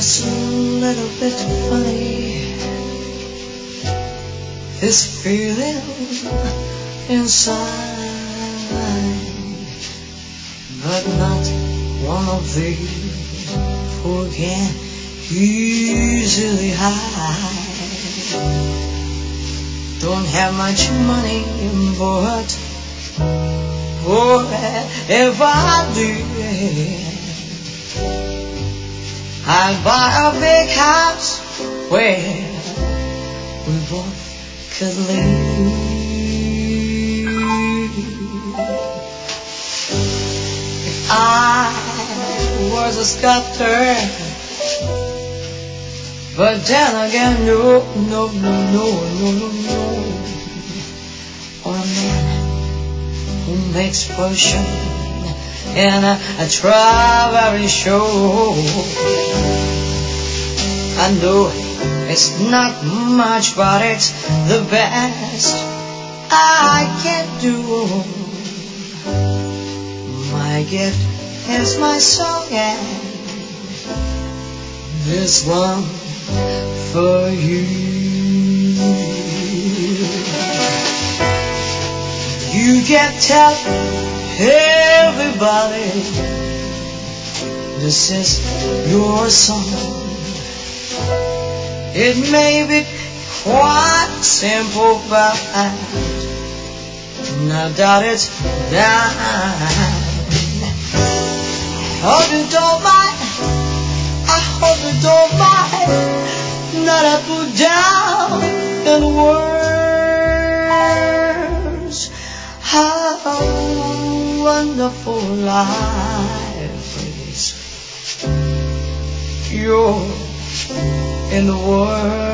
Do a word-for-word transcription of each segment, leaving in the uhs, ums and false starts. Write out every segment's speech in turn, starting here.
It's a little bit funny, this feeling inside, but not one of these who can easily hide. Don't have much money, but oh, if I did, I'd buy a big house where we both could live. If I was a sculptor, but then again, no, no, no, no, no, no, no. Or a man who makes potion in a, a strawberry show. I know it's not much, but it's the best I can do. My gift is my song, and this one for you. You can tell everybody this is your song. It may be quite simple, but now that it's done, I hope you don't mind. I hope you don't mind that I put down in words how wonderful life is. You're in the world.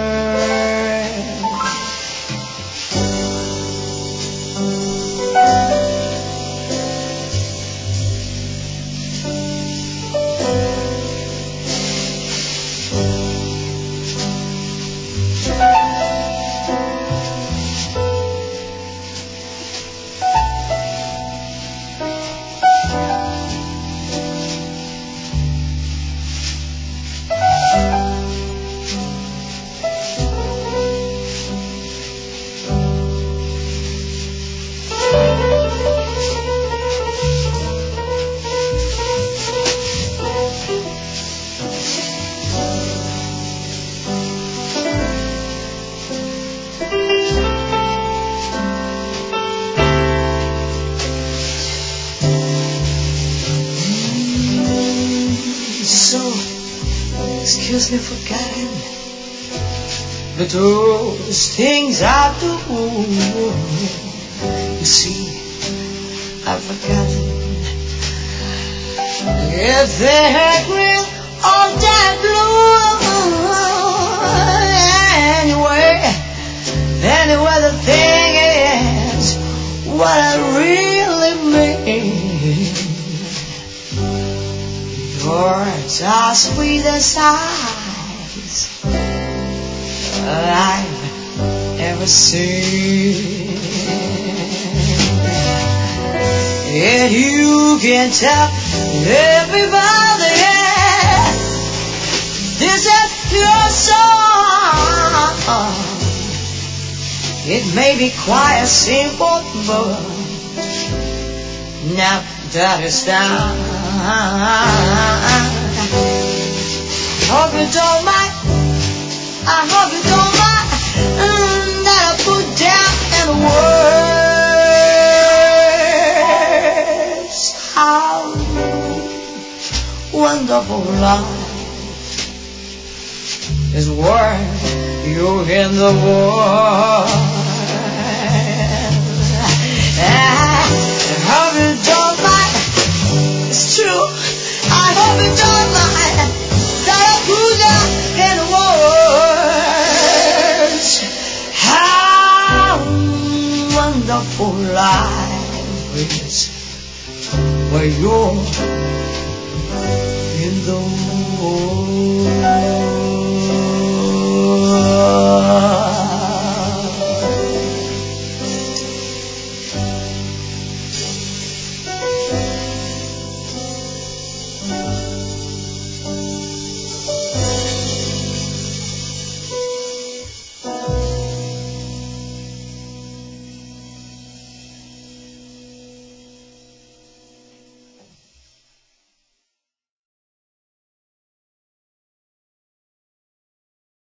Excuse me for forgetting, but those things I do, you see, I've forgotten if they had green or that blue. Anyway, anyway, the thing is what I really mean. Yours are sweet as eyes I've ever seen. And you can tell everybody, yeah, this is your song. It may be quite simple, but now that it's done, hope you don't mind. I hope you don't mind mm, that I put down in words how wonderful life is worth you in the world. I hope you don't mind. It's true. I hope you don't mind that I put down in words how wonderful life is when you're in the world.